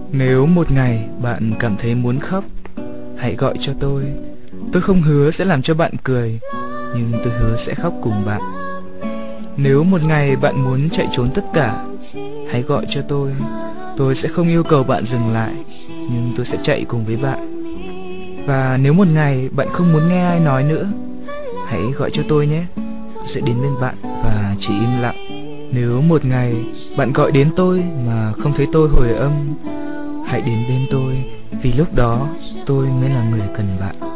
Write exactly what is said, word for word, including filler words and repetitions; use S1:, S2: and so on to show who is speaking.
S1: Nếu một ngày bạn cảm thấy muốn khóc, hãy gọi cho tôi. Tôi không hứa sẽ làm cho bạn cười, nhưng tôi hứa sẽ khóc cùng bạn. Nếu một ngày bạn muốn chạy trốn tất cả, hãy gọi cho tôi. Tôi sẽ không yêu cầu bạn dừng lại, nhưng tôi sẽ chạy cùng với bạn. Và nếu một ngày bạn không muốn nghe ai nói nữa, hãy gọi cho tôi nhé. Tôi sẽ đến bên bạn và chỉ im lặng. Nếu một ngày bạn gọi đến tôi mà không thấy tôi hồi âm, hãy đến bên tôi, vì lúc đó tôi mới là người cần bạn.